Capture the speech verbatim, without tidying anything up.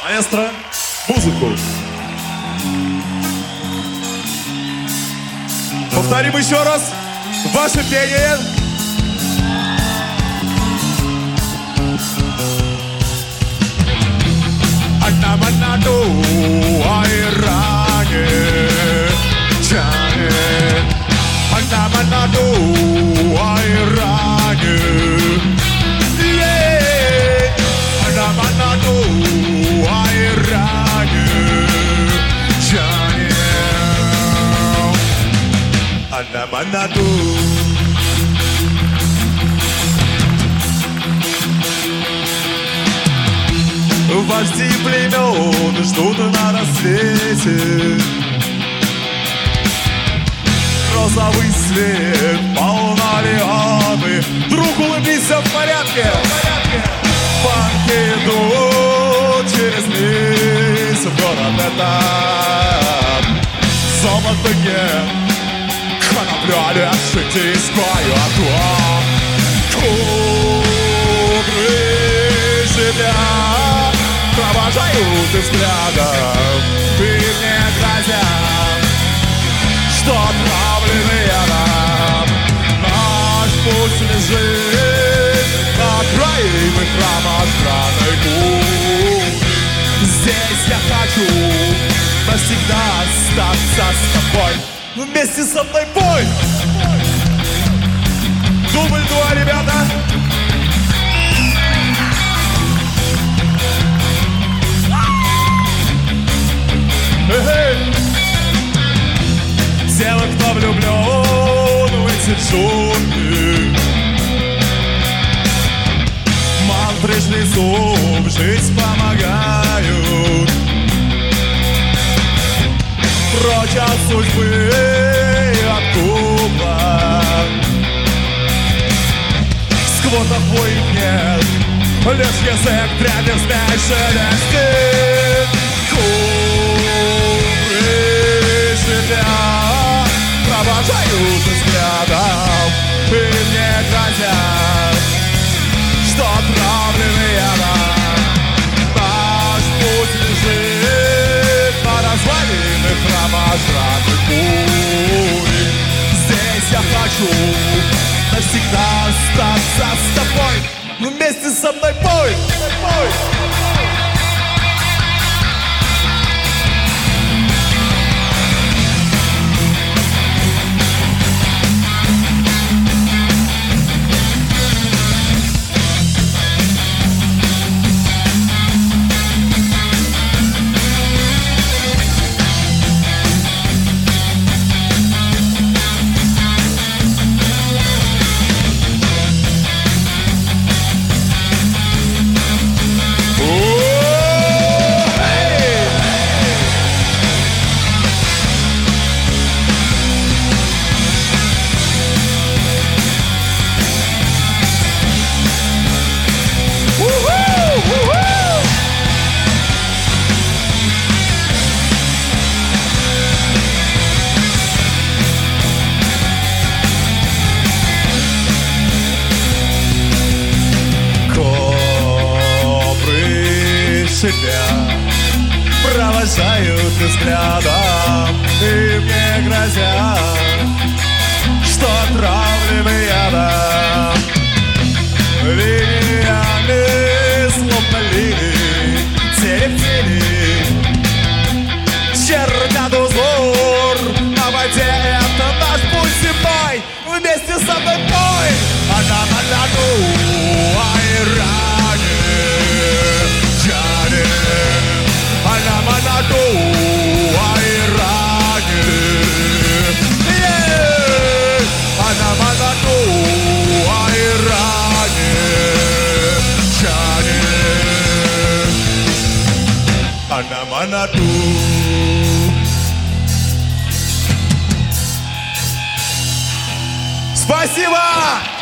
Маэстро, музыку. Повторим еще раз ваше пение. Анаманаду айране чане, Анаманаду айране, Анаманаду айране чане, Анаманаду. Вожди племен ждут на рассвете. Розовый свет, полна лианы. Друг, улыбнись, все в порядке. Банки идут через лес в город этот. Золото нет, конопля лежит искрою. Кубры себя провожают взглядом и мне грозят, что отравленный ядом наш путь лежит на окраинах ромашканой кури. Здесь я хочу навсегда остаться с тобой. Вместе со мной пой! Дубль два, ребята! Всем, кто влюблен в эти джунгли, мантры жрецов жить помогают. Прочь от судьбы и от купола. Сквозь обоих нет, лишь язык прямо змей шелестит. Себя провожают взглядом и мне грозят, что отравленный ядом наш путь лежит на развалинах ромашканой кури. Здесь я хочу навсегда остаться с тобой. Вместе со мной пой, пой. Себя провожают взглядом и мне грозят, что отравленный ядом линиями, словно линии, теле-теле чертят узор на воде. Это наш путь зимой. Вместе со мной пой. Анаманаду айране чане, Анаманаду айране, Анаманаду айране чане, Анаманаду. Спасибо!